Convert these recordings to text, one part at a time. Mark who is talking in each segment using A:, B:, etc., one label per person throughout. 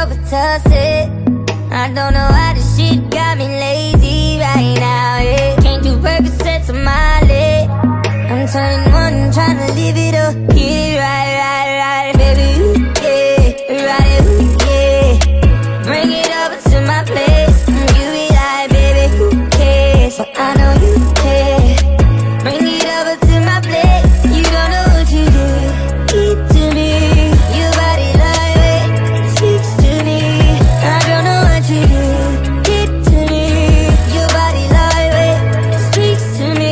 A: Robitussin. I don't know why this shit got me lazy right now, yeah. Can't do Percocets on my leg. I'm turning one, trying to live it up. Get it right, right, right, baby, ooh, yeah. Ride it, ooh, yeah. Bring it over to my place. You be like, baby, who cares? But I know you care. Bring it over to my place. You don't know what you do. Keep to me. Your body lightweight speaks to me. I don't know what you do. Get to me. Your body lightweight speaks to me.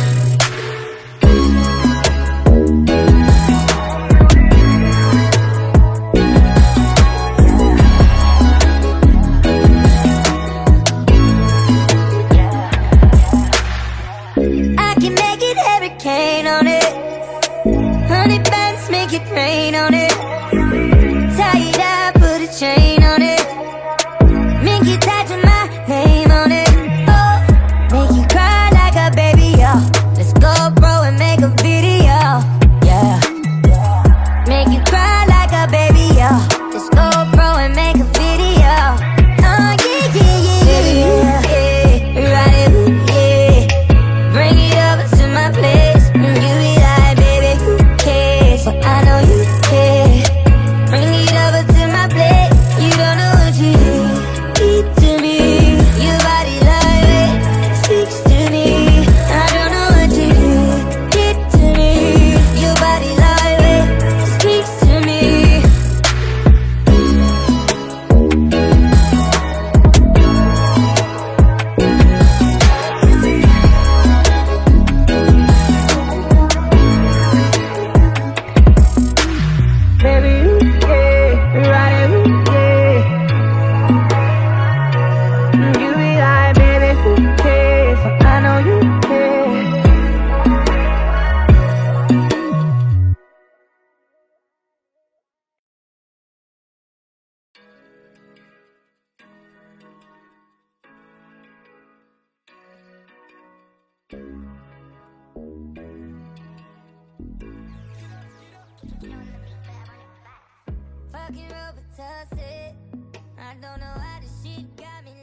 A: I can make it hurricane on it. Honey buns make it rain on it. Tie it up, put a chain on it. Make you tattoo my name on it. Oh, make you cry like a baby, yo. Let's go, bro, and make a video, yeah. Make you cry like a baby, yo. Let's go, bro, and make a video. Oh, yeah, yeah, yeah, yeah, yeah. Ride it, ooh, yeah. Bring it over to my place. You be like, baby, who cares? But I know you care. Bring it over to my place. You don't know what you do. Keep to me. Your body lightweight speaks to me. I don't know what you do. Get to me. Your body lightweight speaks to me. Baby, yeah, ride it, yeah. You be like, baby, who cares? I know you care. Fucking Robitussin. I don't know why this shit got me